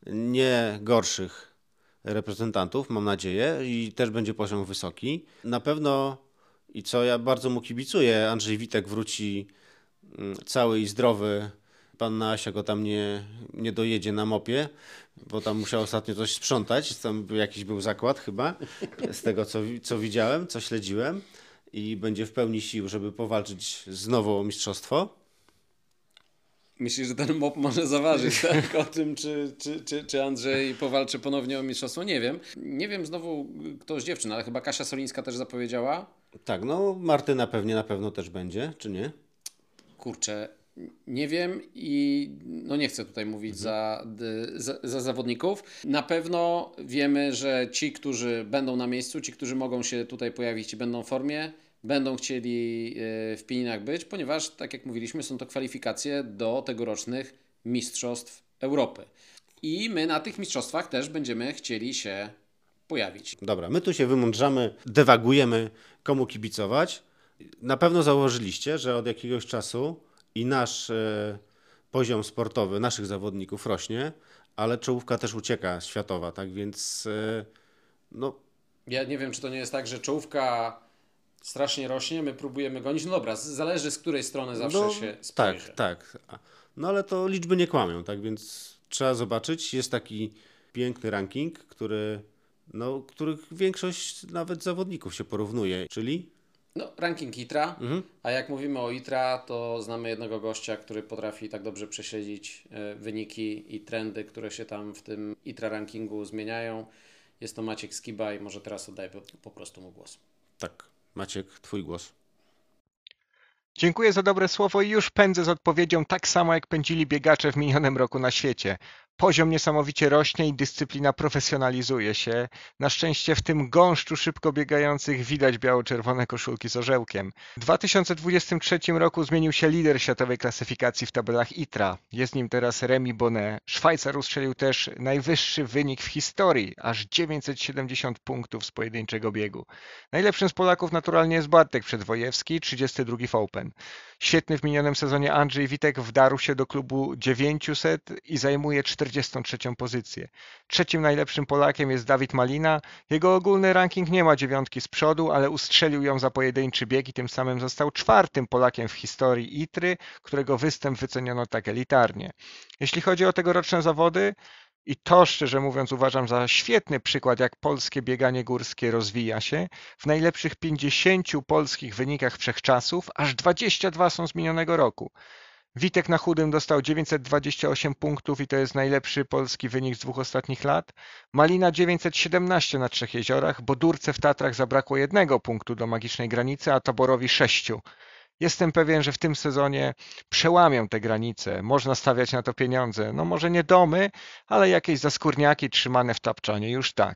nie gorszych reprezentantów, mam nadzieję, i też będzie poziom wysoki. Na pewno, i co ja bardzo mu kibicuję, Andrzej Witek wróci cały i zdrowy. Panna Asia go tam nie, nie dojedzie na mopie, bo tam musiał ostatnio coś sprzątać. Tam jakiś był zakład chyba, z tego co, co widziałem, co śledziłem. I będzie w pełni sił, żeby powalczyć znowu o mistrzostwo. Myślisz, że ten mop może zaważyć tak? O tym, czy, czy, czy, czy Andrzej powalczy ponownie o mistrzostwo? Nie wiem. Nie wiem znowu kto z dziewczyn, ale chyba Kasia Solińska też zapowiedziała. Tak, no Martyna pewnie na pewno też będzie, czy nie? Kurczę, nie wiem i no nie chcę tutaj mówić mhm. za, za, za zawodników. Na pewno wiemy, że ci, którzy będą na miejscu, ci, którzy mogą się tutaj pojawić i będą w formie, będą chcieli w Pieninach być, ponieważ, tak jak mówiliśmy, są to kwalifikacje do tegorocznych Mistrzostw Europy. I my na tych mistrzostwach też będziemy chcieli się pojawić. Dobra, my tu się wymądrzamy, dewagujemy, komu kibicować. Na pewno zauważyliście, że od jakiegoś czasu i nasz e, poziom sportowy naszych zawodników rośnie, ale czołówka też ucieka światowa, tak więc e, no... Ja nie wiem, czy to nie jest tak, że czołówka strasznie rośnie, my próbujemy gonić. No dobra, zależy z której strony zawsze no, się spojrzy. Tak, tak. No ale to liczby nie kłamią, tak więc trzeba zobaczyć. Jest taki piękny ranking, który, no, których większość nawet zawodników się porównuje, czyli... No, ranking ITRA, mhm. a jak mówimy o ITRA, to znamy jednego gościa, który potrafi tak dobrze prześledzić wyniki i trendy, które się tam w tym ITRA rankingu zmieniają. Jest to Maciek Skiba i może teraz oddaję po, po prostu mu głos. Tak, Maciek, twój głos. Dziękuję za dobre słowo i już pędzę z odpowiedzią tak samo jak pędzili biegacze w minionym roku na świecie. Poziom niesamowicie rośnie i dyscyplina profesjonalizuje się. Na szczęście w tym gąszczu szybko biegających widać biało-czerwone koszulki z orzełkiem. W dwa tysiące dwudziestym trzecim roku zmienił się lider światowej klasyfikacji w tabelach ITRA. Jest nim teraz Remi Bonnet. Szwajcar ustrzelił też najwyższy wynik w historii, aż dziewięćset siedemdziesiąt punktów z pojedynczego biegu. Najlepszym z Polaków naturalnie jest Bartek Przedwojewski, trzydziesty drugi w Open. Świetny w minionym sezonie Andrzej Witek wdarł się do klubu dziewięćset i zajmuje czterdziestą trzecią pozycję. Trzecim najlepszym Polakiem jest Dawid Malina. Jego ogólny ranking nie ma dziewiątki z przodu, ale ustrzelił ją za pojedynczy bieg i tym samym został czwartym Polakiem w historii ITRY, którego występ wyceniono tak elitarnie. Jeśli chodzi o tegoroczne zawody, i to szczerze mówiąc uważam za świetny przykład, jak polskie bieganie górskie rozwija się. W najlepszych pięćdziesięciu polskich wynikach wszechczasów aż dwadzieścia dwa są z minionego roku. Witek na chudym dostał dziewięćset dwadzieścia osiem punktów i to jest najlepszy polski wynik z dwóch ostatnich lat. Malina dziewięćset siedemnaście na Trzech Jeziorach, bo Durce w Tatrach zabrakło jednego punktu do magicznej granicy, a Taborowi sześciu. Jestem pewien, że w tym sezonie przełamią te granice. Można stawiać na to pieniądze. No może nie domy, ale jakieś zaskórniaki trzymane w tapczanie już tak.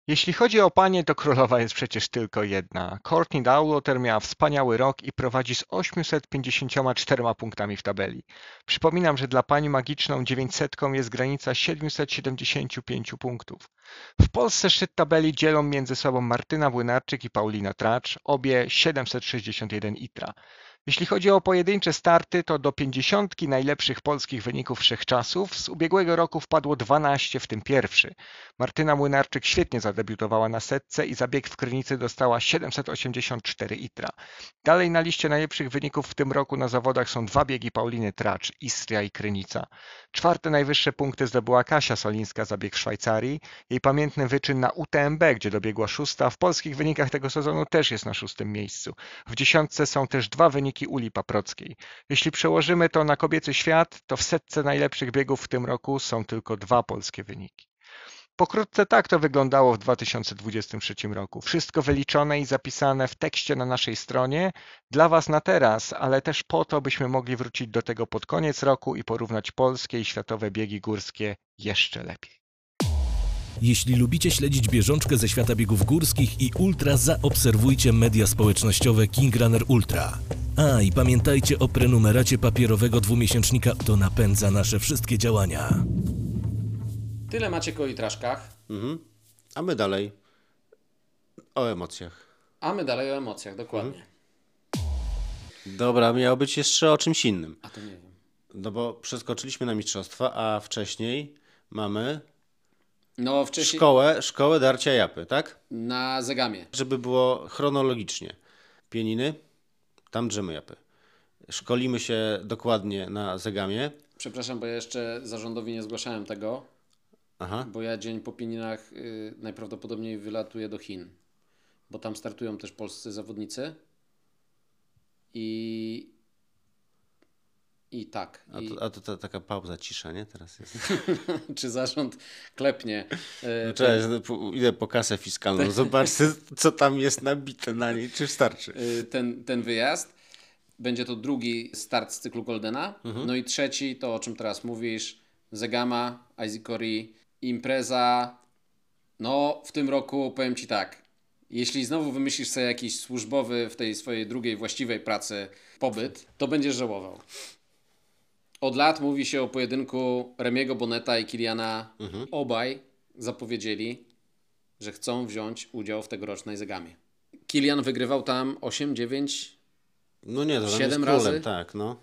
Jeśli chodzi o panie, to królowa jest przecież tylko jedna. Courtney Dauwalter miała wspaniały rok i prowadzi z osiemset pięćdziesięcioma czterema punktami w tabeli. Przypominam, że dla pani magiczną dziewięćsetką jest granica siedemset siedemdziesięciu pięciu punktów. W Polsce szczyt tabeli dzielą między sobą Martyna Młynarczyk i Paulina Tracz, obie siedemset sześćdziesiąt jeden I T R A. Jeśli chodzi o pojedyncze starty, to do pięćdziesiątki najlepszych polskich wyników wszechczasów z ubiegłego roku wpadło dwanaście, w tym pierwszy. Martyna Młynarczyk świetnie zadebiutowała na setce i za bieg w Krynicy dostała siedemset osiemdziesiąt cztery I T R A. Dalej na liście najlepszych wyników w tym roku na zawodach są dwa biegi Pauliny Tracz, Istria i Krynica. Czwarte najwyższe punkty zdobyła Kasia Solińska za bieg w Szwajcarii. Jej pamiętny wyczyn na U T M B, gdzie dobiegła szósta, w polskich wynikach tego sezonu też jest na szóstym miejscu. W dziesiątce są też dwa wyniki Uli Paprockiej. Jeśli przełożymy to na kobiecy świat, to w setce najlepszych biegów w tym roku są tylko dwa polskie wyniki. Pokrótce tak to wyglądało w dwa tysiące dwudziestym trzecim roku. Wszystko wyliczone i zapisane w tekście na naszej stronie dla Was na teraz, ale też po to, byśmy mogli wrócić do tego pod koniec roku i porównać polskie i światowe biegi górskie jeszcze lepiej. Jeśli lubicie śledzić bieżączkę ze świata biegów górskich i ultra, zaobserwujcie media społecznościowe King Runner Ultra. A i pamiętajcie o prenumeracie papierowego dwumiesięcznika, to napędza nasze wszystkie działania. Tyle macie o litraszkach, Mhm. A my dalej o emocjach. a my dalej o emocjach, dokładnie. Dobra, miało być jeszcze o czymś innym. A to nie wiem. No bo przeskoczyliśmy na mistrzostwa, a wcześniej mamy No wcześniej szkołę, szkołę darcia japy, tak? na Zegamie. Żeby było chronologicznie. Pieniny, tam drzemy japy. Szkolimy się dokładnie na Zegamie. Przepraszam, bo ja jeszcze zarządowi nie zgłaszałem tego, Aha. bo ja dzień po pieninach y, najprawdopodobniej wylatuję do Chin, bo tam startują też polscy zawodnicy i i tak. A I, to, a to, to taka pauza, cisza, nie? Teraz jest. czy zarząd klepnie y, Cześć, idę po kasę fiskalną. Zobaczcie, co tam jest nabite na niej. Czy starczy? y, ten, ten wyjazd. Będzie to drugi start z cyklu Goldena. Mhm. No i trzeci, to o czym teraz mówisz, Zegama, Aizikori, impreza. No w tym roku powiem Ci tak, jeśli znowu wymyślisz sobie jakiś służbowy w tej swojej drugiej właściwej pracy pobyt, to będziesz żałował. Od lat mówi się o pojedynku Remiego Boneta i Kiliana. Mhm. Obaj zapowiedzieli, że chcą wziąć udział w tegorocznej Zegamie. Kilian wygrywał tam osiem dziewięć. No nie, to tam Siedem jest królem, razy? tak, no.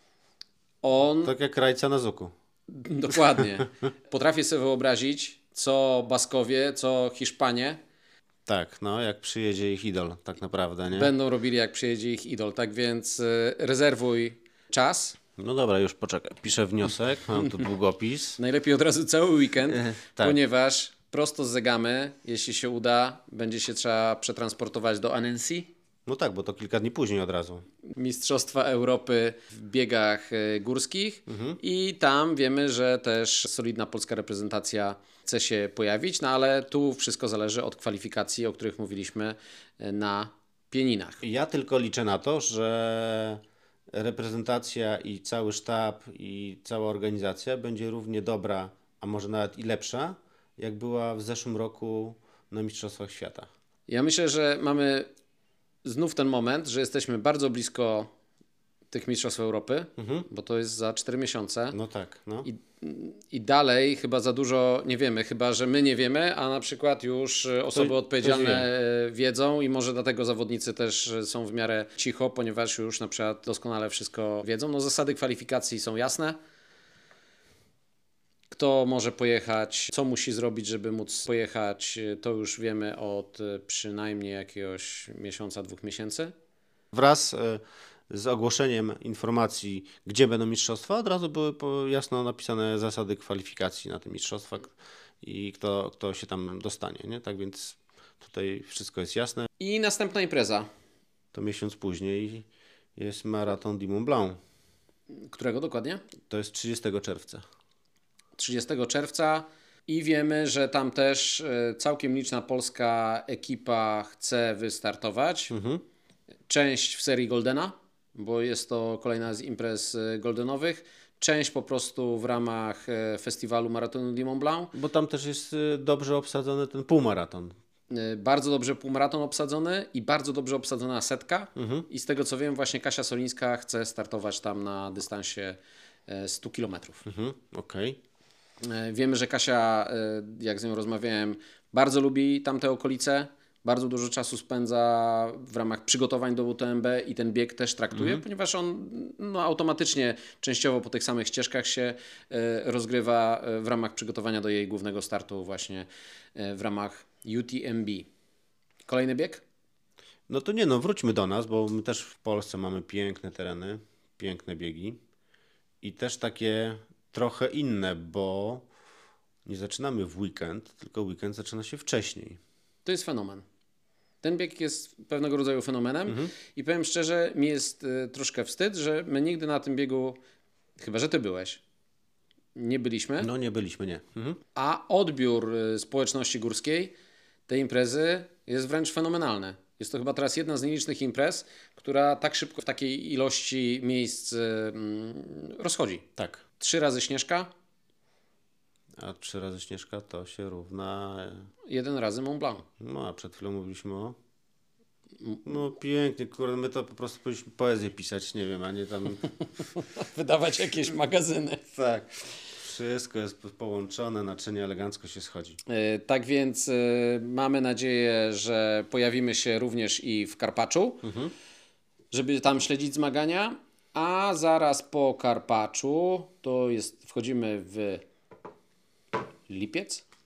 On Tak jak Rajca na Zuku. dokładnie. Potrafię sobie wyobrazić, co Baskowie, co Hiszpanie Tak, no, jak przyjedzie ich idol, tak naprawdę, nie? będą robili, jak przyjedzie ich idol. Tak więc y, rezerwuj czas. No dobra, już poczekaj. Piszę wniosek, mam tu długopis. Najlepiej od razu cały weekend, tak. ponieważ prosto z Zegamy, jeśli się uda, będzie się trzeba przetransportować do Annecy. No tak, bo to kilka dni później od razu. Mistrzostwa Europy w biegach y, górskich Mhm. i tam wiemy, że też solidna polska reprezentacja chce się pojawić, no ale tu wszystko zależy od kwalifikacji, o których mówiliśmy y, na Pieninach. Ja tylko liczę na to, że reprezentacja i cały sztab i cała organizacja będzie równie dobra, a może nawet i lepsza, jak była w zeszłym roku na Mistrzostwach Świata. Ja myślę, że mamy znów ten moment, że jesteśmy bardzo blisko tych Mistrzostw Europy, Mhm. bo to jest za cztery miesiące. No tak, no. I, I dalej chyba za dużo nie wiemy, chyba że my nie wiemy, a na przykład już e, osoby ktoś odpowiedzialne e, wiedzą i może dlatego zawodnicy też e, są w miarę cicho, ponieważ już na przykład doskonale wszystko wiedzą. No zasady kwalifikacji są jasne. Kto może pojechać, co musi zrobić, żeby móc pojechać, e, to już wiemy od e, przynajmniej jakiegoś miesiąca, dwóch miesięcy. Wraz e, z ogłoszeniem informacji, gdzie będą mistrzostwa, od razu były po- jasno napisane zasady kwalifikacji na te mistrzostwa i kto, kto się tam dostanie, nie? Tak więc tutaj wszystko jest jasne. I następna impreza, To miesiąc później jest maraton du Mont Blanc. którego dokładnie? To jest trzydziestego czerwca. trzydziestego czerwca i wiemy, że tam też e, całkiem liczna polska ekipa chce wystartować. Mhm. Część w serii Goldena, bo jest to kolejna z imprez e, goldenowych. część po prostu w ramach e, festiwalu Maratonu du Mont Blanc. Bo tam też jest y, dobrze obsadzony ten półmaraton. E, Bardzo dobrze półmaraton obsadzony i bardzo dobrze obsadzona setka. I z tego co wiem, właśnie Kasia Solińska chce startować tam na dystansie e, sto kilometrów. Mhm, okej. E, Wiemy, że Kasia, e, jak z nią rozmawiałem, bardzo lubi tamte okolice. Bardzo dużo czasu spędza w ramach przygotowań do W T M B i ten bieg też traktuje, ponieważ on no, automatycznie częściowo po tych samych ścieżkach się e, rozgrywa e, w ramach przygotowania do jej głównego startu właśnie e, w ramach U T M B. Kolejny bieg? No to nie, no wróćmy do nas, bo my też w Polsce mamy piękne tereny, piękne biegi i też takie trochę inne, bo nie zaczynamy w weekend, tylko weekend zaczyna się wcześniej. To jest fenomen. Ten bieg jest pewnego rodzaju fenomenem i powiem szczerze, mi jest y, troszkę wstyd, że my nigdy na tym biegu, chyba że ty byłeś, nie byliśmy, No nie byliśmy, nie. Mhm. a odbiór y, społeczności górskiej tej imprezy jest wręcz fenomenalny. Jest to chyba teraz jedna z nielicznych imprez, która tak szybko w takiej ilości miejsc y, mm, rozchodzi. Tak. Trzy razy Śnieżka, A trzy razy Śnieżka to się równa... jeden razy Mont Blanc. No a przed chwilą mówiliśmy o... No pięknie, kurde, my to po prostu powinniśmy poezję pisać, nie wiem, a nie tam... Wydawać jakieś magazyny. Tak. Wszystko jest połączone, naczynie elegancko się schodzi. E, Tak więc e, mamy nadzieję, że pojawimy się również i w Karpaczu, żeby tam śledzić zmagania, a zaraz po Karpaczu to jest, wchodzimy w lipiec.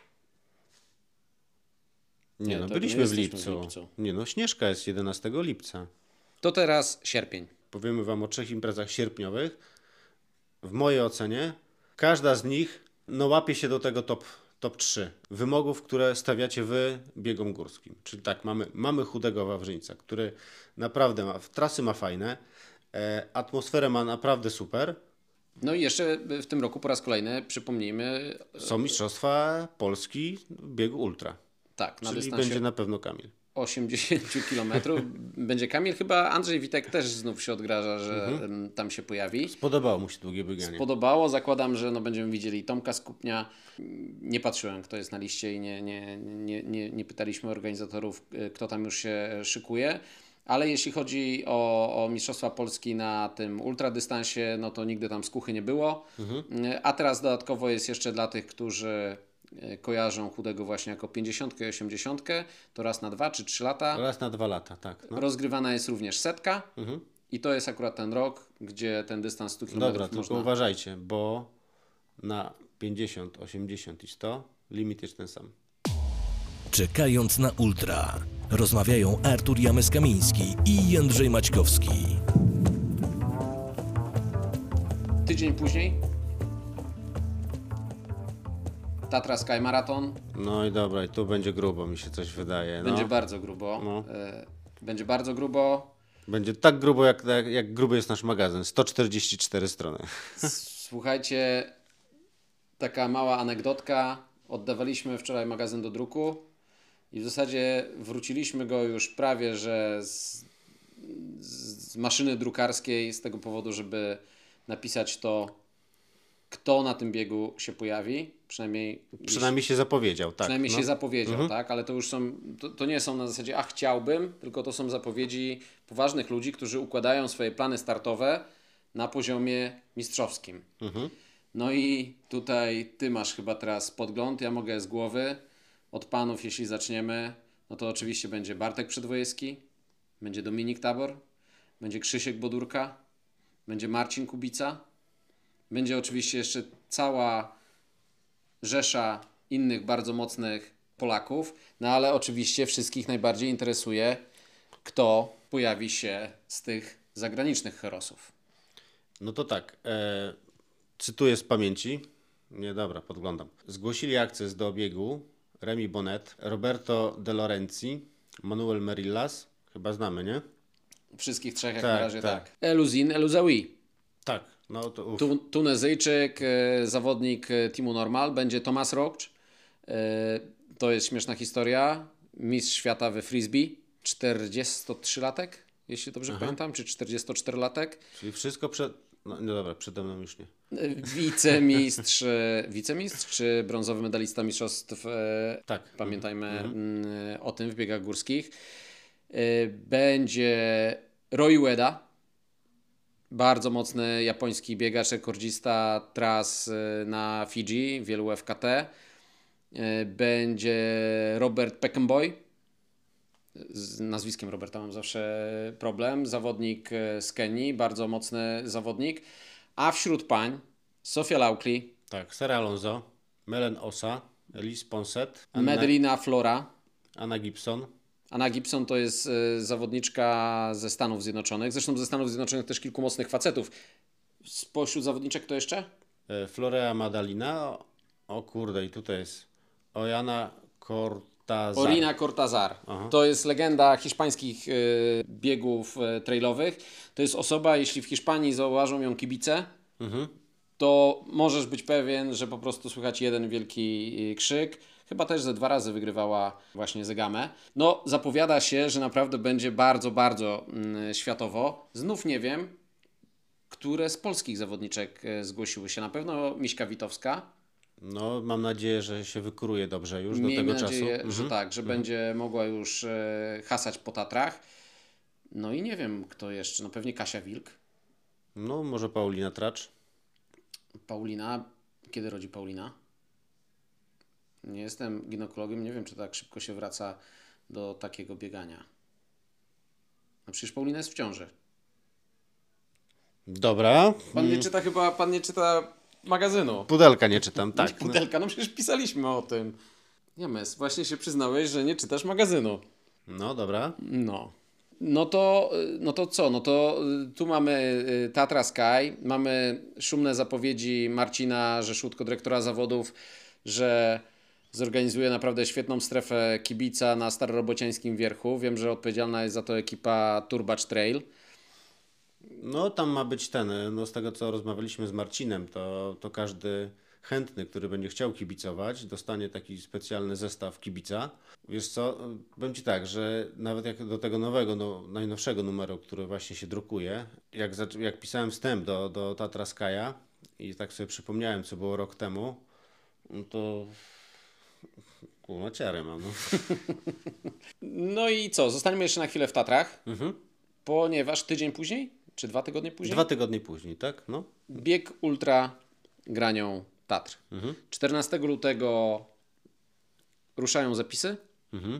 Nie, Nie, no to byliśmy nie w jesteśmy lipcu. w lipcu. Nie no, Śnieżka jest jedenastego lipca. To teraz sierpień. Powiemy wam o trzech imprezach sierpniowych. W mojej ocenie każda z nich no, łapie się do tego top, top trzy wymogów, które stawiacie wy biegom górskim. Czyli tak, mamy, mamy chudego Wawrzyńca, który naprawdę ma, trasy ma fajne, e, atmosferę ma naprawdę super. No i jeszcze w tym roku po raz kolejny przypomnijmy, Są mistrzostwa Polski w biegu ultra. tak, na Czyli dystansie będzie na pewno Kamil. osiemdziesiąt kilometrów będzie Kamil. Chyba Andrzej Witek też znów się odgraża, że em, tam się pojawi. Spodobało mu się długie bieganie. Podobało. Zakładam, że no będziemy widzieli Tomka Skupnia. Nie patrzyłem, kto jest na liście i nie, nie, nie, nie, nie pytaliśmy organizatorów, y, kto tam już się szykuje. Ale jeśli chodzi o, o Mistrzostwa Polski na tym ultradystansie, no to nigdy tam skuchy nie było. Y, A teraz dodatkowo jest jeszcze dla tych, którzy y, kojarzą chudego właśnie jako pięćdziesiątkę i osiemdziesiątkę, to raz na dwa czy trzy lata. Raz na dwa lata, tak. No. Rozgrywana jest również setka. I to jest akurat ten rok, gdzie ten dystans stu kilometrów Dobra, tylko można... uważajcie, bo na pięćdziesiąt, osiemdziesiąt i sto limit jest ten sam. Czekając na ultra, rozmawiają Artur Jamys-Kamiński i Jędrzej Maćkowski. Tydzień później Tatra Sky Marathon. No i dobra, i tu będzie grubo, mi się coś wydaje. No. Będzie bardzo grubo. No. E, Będzie bardzo grubo. Będzie tak grubo, jak, jak, jak gruby jest nasz magazyn. sto czterdzieści cztery strony. Słuchajcie, taka mała anegdotka. Oddawaliśmy wczoraj magazyn do druku i w zasadzie wróciliśmy go już prawie, że z, z maszyny drukarskiej z tego powodu, żeby napisać to, kto na tym biegu się pojawi. Przynajmniej, Przynajmniej się zapowiedział, tak. przynajmniej no. się zapowiedział, tak? Ale to już są, to, to nie są na zasadzie, a chciałbym, tylko to są zapowiedzi poważnych ludzi, którzy układają swoje plany startowe na poziomie mistrzowskim. No i tutaj ty masz chyba teraz podgląd, ja mogę z głowy. Od panów, jeśli zaczniemy, no to oczywiście będzie Bartek Przedwojewski, będzie Dominik Tabor, będzie Krzysiek Bodurka, będzie Marcin Kubica, będzie oczywiście jeszcze cała rzesza innych bardzo mocnych Polaków, no ale oczywiście wszystkich najbardziej interesuje, kto pojawi się z tych zagranicznych herosów. No to tak, e, cytuję z pamięci. Nie, dobra, podglądam. Zgłosili akces do biegu Remi Bonnet, Roberto De Lorenzi, Manuel Merillas, chyba znamy, nie? Wszystkich trzech jak Tak, na razie tak. tak. Eluzin Eluzawi. Tak, no to uf. Tu, Tunezyjczyk, e, zawodnik e, Teamu Normal, będzie Thomas Roach. E, to jest śmieszna historia. Mistrz świata we frisbee, czterdziestotrzylatek, jeśli dobrze pamiętam, czy czterdziestoczterolatek. Czyli wszystko przed, No, no dobra, przede mną już nie. Wicemistrz, wicemistrz czy brązowy medalista mistrzostw, e, Tak. pamiętajmy Mhm. mm, o tym w biegach górskich. E, Będzie Roy Ueda, bardzo mocny japoński biegacz, rekordzista tras e, na Fidżi, wielu F K T. E, Będzie Robert Peckenboy. Z nazwiskiem Roberta mam zawsze problem. Zawodnik e, z Kenii, bardzo mocny zawodnik. A wśród pań Sofia Laukli, Tak, Sarah Alonso, Melen Osa, Elise Ponset, Anna, Medellina Flora. Anna Gibson. Anna Gibson to jest e, zawodniczka ze Stanów Zjednoczonych. Zresztą ze Stanów Zjednoczonych też kilku mocnych facetów. Spośród zawodniczek to jeszcze? E, Florea Madalina. O, o kurde, i tutaj jest Ojana Cortazar. Orina Cortazar. Aha. To jest legenda hiszpańskich e, biegów e, trailowych. To jest osoba, jeśli w Hiszpanii zauważą ją kibice, Mhm. to możesz być pewien, że po prostu słychać jeden wielki e, krzyk. Chyba też ze dwa razy wygrywała właśnie Zegamę. No, zapowiada się, że naprawdę będzie bardzo, bardzo mm, światowo. Znów nie wiem, które z polskich zawodniczek e, zgłosiły się. Na pewno Miśka Witowska. No, mam nadzieję, że się wykuruje dobrze już do Miejmy tego nadzieję, czasu. że Mhm. tak, że będzie mogła już e, hasać po Tatrach. No i nie wiem, kto jeszcze. No pewnie Kasia Wilk. No, może Paulina Tracz. Paulina. Kiedy rodzi Paulina? Nie jestem ginekologiem, nie wiem, czy tak szybko się wraca do takiego biegania. No przecież Paulina jest w ciąży. Dobra. Pan nie czyta chyba, pan nie czyta magazynu. Pudelka nie czytam, Tak. tak. Pudelka, no przecież pisaliśmy o tym. James, właśnie się przyznałeś, że nie czytasz magazynu. No, dobra. No. No to, no to co? No to y, tu mamy y, Tatra Sky, mamy szumne zapowiedzi Marcina Rzeszutko, dyrektora zawodów, że zorganizuje naprawdę świetną strefę kibica na Starorobociańskim Wierchu. Wiem, że odpowiedzialna jest za to ekipa Turbacz Trail. No, tam ma być ten, no z tego co rozmawialiśmy z Marcinem, to, to każdy chętny, który będzie chciał kibicować, dostanie taki specjalny zestaw kibica. Wiesz co, powiem Ci tak, że nawet jak do tego nowego, no, najnowszego numeru, który właśnie się drukuje, jak, zac- jak pisałem wstęp do, do Tatra Sky'a i tak sobie przypomniałem, co było rok temu, no to kurwa ciarę mam. No. No i co? Zostaniemy jeszcze na chwilę w Tatrach, Mhm. ponieważ tydzień później, czy dwa tygodnie później? Dwa tygodnie później, tak? No. Bieg ultra Granią Tatr. Mhm. czternastego lutego ruszają zapisy. Mhm.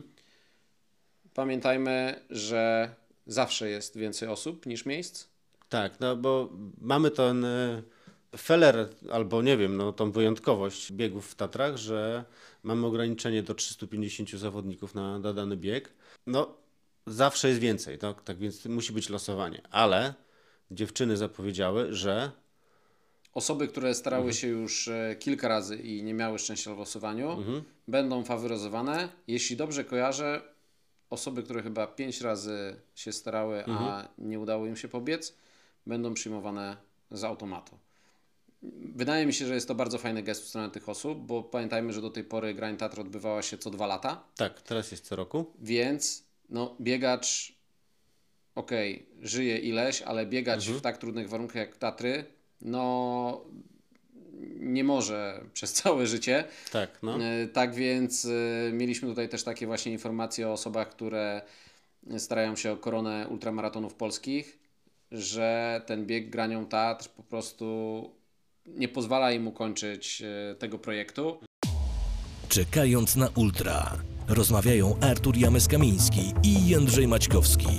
Pamiętajmy, że zawsze jest więcej osób niż miejsc. Tak, no bo mamy ten y, feller, albo nie wiem, no tą wyjątkowość biegów w Tatrach, że mamy ograniczenie do trzystu pięćdziesięciu zawodników na, na dany bieg. No, zawsze jest więcej, tak, tak więc musi być losowanie, ale dziewczyny zapowiedziały, że Osoby, które starały się już e, kilka razy i nie miały szczęścia w losowaniu, Mhm. będą faworyzowane. Jeśli dobrze kojarzę, osoby, które chyba pięć razy się starały, a nie udało im się pobiec, będą przyjmowane z automatu. Wydaje mi się, że jest to bardzo fajny gest w stronę tych osób, bo pamiętajmy, że do tej pory Grań Tatr odbywała się co dwa lata, tak, teraz jest co roku. więc no, biegacz, okej, żyje ileś, ale biegać w tak trudnych warunkach jak Tatry, no nie może przez całe życie. Tak, no. E, Tak więc e, mieliśmy tutaj też takie właśnie informacje o osobach, które starają się o koronę ultramaratonów polskich, że ten bieg Granią Tatr po prostu nie pozwala im ukończyć e, tego projektu. Czekając na ultra. Rozmawiają Artur James-Kamiński i Jędrzej Maćkowski.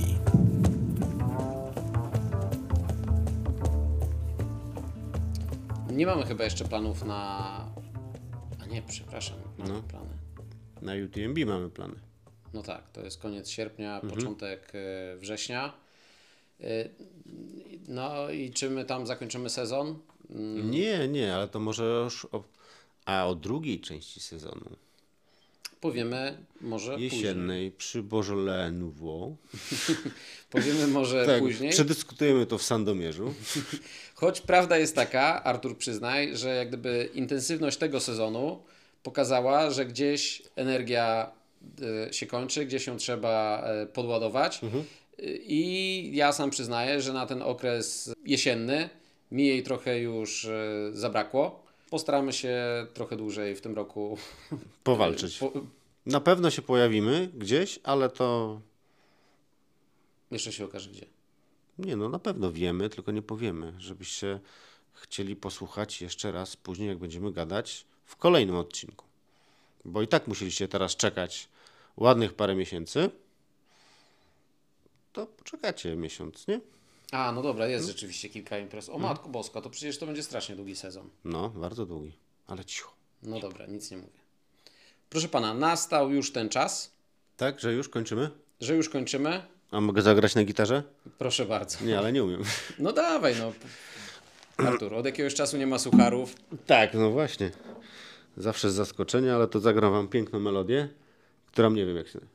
Nie mamy chyba jeszcze planów na... A nie, przepraszam, mamy No. plany. Na U T M B mamy plany. No tak, to jest koniec sierpnia, początek e, września. E, No i czy my tam zakończymy sezon? Mm, Nie, nie, ale to może już o, a o drugiej części sezonu, Powiemy może później. jesiennej, przy Beaujolais Nouveau. Powiemy może Tak, później. przedyskutujemy to w Sandomierzu. Choć prawda jest taka, Artur, przyznaj, że jak gdyby intensywność tego sezonu pokazała, że gdzieś energia e, się kończy, gdzieś ją trzeba e, podładować. I ja sam przyznaję, że na ten okres jesienny Mi jej trochę już e, zabrakło. Postaramy się trochę dłużej w tym roku Powalczyć. Po, Na pewno się pojawimy gdzieś, ale to... jeszcze się okaże gdzie. Nie no, na pewno wiemy, tylko nie powiemy, żebyście chcieli posłuchać jeszcze raz później, jak będziemy gadać w kolejnym odcinku. Bo i tak musieliście teraz czekać ładnych parę miesięcy. To poczekacie miesiąc, nie? A, no dobra, jest rzeczywiście kilka imprez. O Matko Boska, to przecież to będzie strasznie długi sezon. No, bardzo długi, ale cicho. No dobra, nic nie mówię. Proszę pana, nastał już ten czas, Tak, że już kończymy? że już kończymy. A mogę zagrać na gitarze? Proszę bardzo. Nie, ale nie umiem. No dawaj, no. Artur, od jakiegoś czasu nie ma sucharów. Tak, no właśnie. Zawsze z zaskoczenia, ale to zagram wam piękną melodię, którą nie wiem jak się...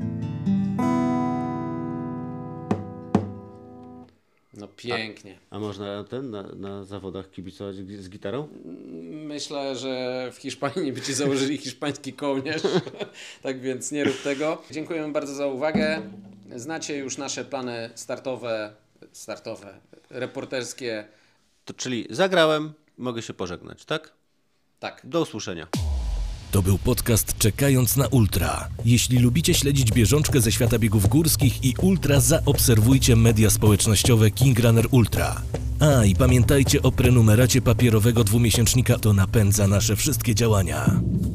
No pięknie. A można ten na, na zawodach kibicować z gitarą? Myślę, że w Hiszpanii by ci założyli hiszpański kołnierz. Tak więc nie rób tego. Dziękujemy bardzo za uwagę. Znacie już nasze plany startowe, startowe, reporterskie. To czyli zagrałem, mogę się pożegnać, tak? Tak. Do usłyszenia. To był podcast Czekając na Ultra. Jeśli lubicie śledzić bieżączkę ze świata biegów górskich i ultra, zaobserwujcie media społecznościowe King Runner Ultra. A i pamiętajcie o prenumeracie papierowego dwumiesięcznika, to napędza nasze wszystkie działania.